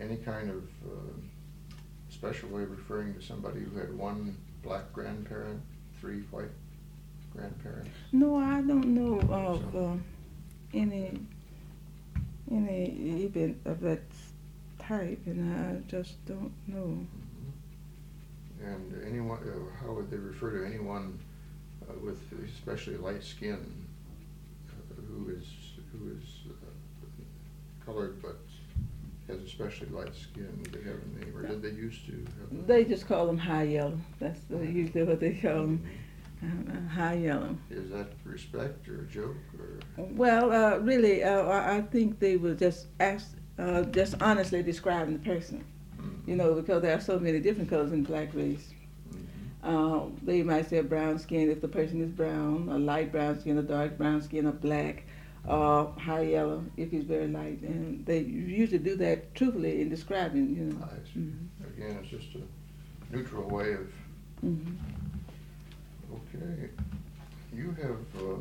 any kind of special way of referring to somebody who had one black grandparent, three white grandparents? No, I don't know of any event of that type, and I just don't know. Mm-hmm. And anyone, how would they refer to anyone with especially light skin who is colored but has especially light skin? Do they have a name, or did they used to have They just call them high yellow. That's usually what they call them, high yellow. Is that respect or a joke? Or? Well, really, I think they were just honestly describing the person, Mm-hmm. you know, because there are so many different colors in the black race. Mm-hmm. They might say brown skin if the person is brown, a light brown skin, a dark brown skin, a black, high yellow if he's very light. And they usually do that truthfully in describing, you know. I see. Mm-hmm. Again, it's just a neutral way of... Mm-hmm. Okay. You have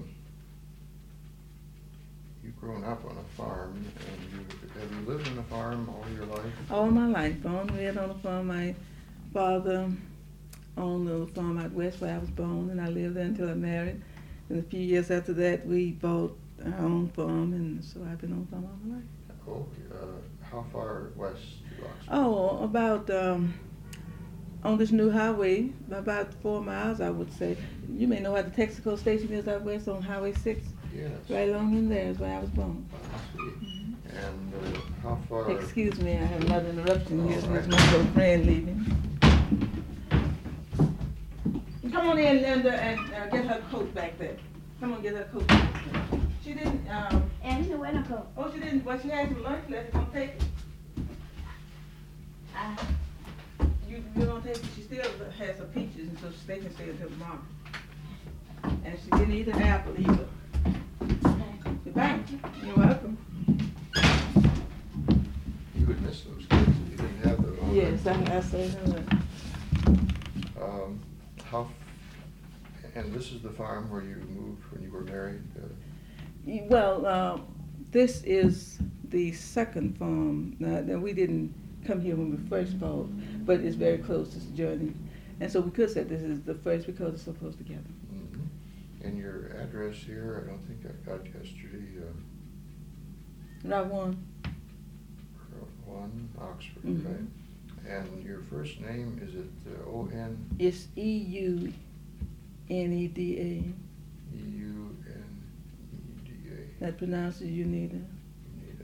you've grown up on a farm, and have you lived on a farm all your life? All my life. Born and raised on a farm. My father owned a farm out west where I was born, and I lived there until I married. And a few years after that, we bought our own farm, and so I've been on the farm all my life. Oh, how far west to Oxford? Oh, about on this new highway, about 4 miles, I would say. You may know where the Texaco station is out west on Highway 6. Yes. Right along in there is where I was born. I see. And how far... Excuse me, I have another interruption here. All There's right. my little friend leaving. Come on in, Linda, and get her coat back there. Come on, get her coat back there. She didn't, And she went a coat. oh, she didn't, well, she had some lunch left. Come take it. You don't take it. She still has some peaches, and so they can stay until tomorrow. And she didn't eat an apple either. Goodbye. You're welcome. You would miss those kids if you didn't have them. Yes, I say that. And this is the farm where you moved when you were married? Well, this is the second farm. Now, we didn't come here when we first bought, but it's very close to the journey. And so we could say this is the first because it's so close together. Mm-hmm. And your address here, I don't think I got yesterday. Route 1. Route 1, Oxford, Mm-hmm. right? And your first name, is it O-N? It's Euneda. Euneda. That pronounces Unida. Unida.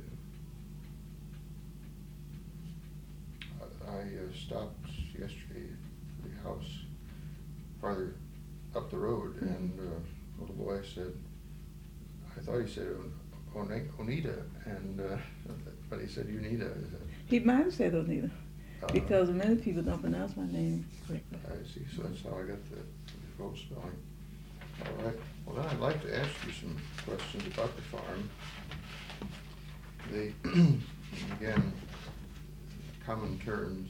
I stopped yesterday at the house farther up the road, Mm-hmm. and a little boy said, I thought he said Oneida, and but he said Unida. He might have said Oneida, because many people don't pronounce my name correctly. I see. So that's how I got the default spelling. All right. Well, then I'd like to ask you some questions about the farm. They, again, common terms.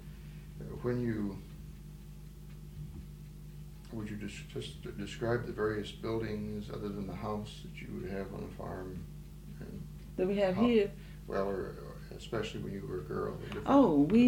Would you just describe the various buildings other than the house that you would have on a farm? And That we have here. Well, or especially when you were a girl. Oh, we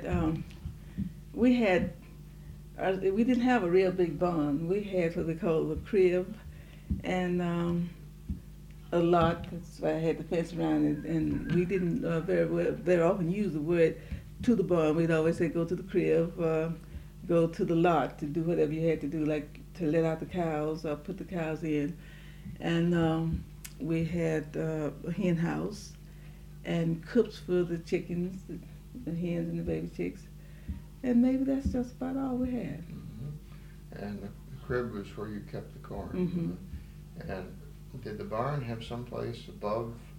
didn't have a real big barn. We had what we call a crib and a lot. That's why I had the fence around it. And we didn't very often use the word to the barn. We'd always say go to the crib, go to the lot to do whatever you had to do, like to let out the cows or put the cows in. And we had a hen house and coops for the chickens, the hens and the baby chicks. And maybe that's just about all we had. Mm-hmm. And the crib was where you kept the corn. Mm-hmm. And did the barn have someplace above